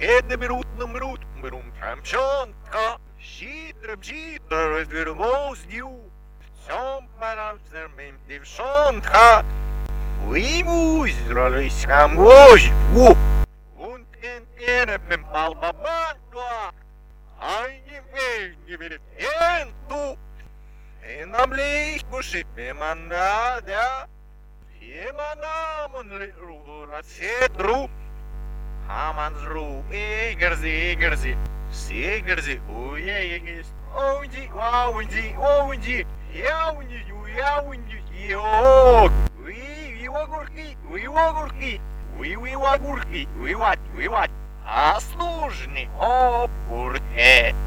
Хедне берут, камчонка, щитра, вермоздю, всем парамсермим девшонка, уймусь, ролись камось, вунтен пенепем палбабандуа, ай не верит энту, и нам лишь бушит мемандада, Еманамон рацетру, Хаманзру, Игерзи, Сигерзи, Уегис, Оунди, Оунди, Яунди, Йог, Уи огурки, а служни, о, бурте.